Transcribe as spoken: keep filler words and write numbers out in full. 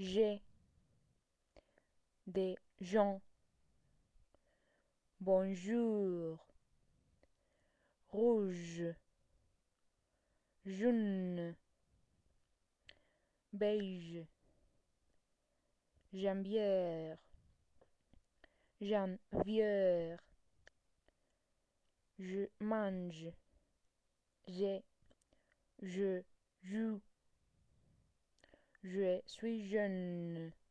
J'ai des gens. Bonjour. Rouge, jaune, beige, jambière, janvière. Je mange. J'ai, je joue. Je suis jeune.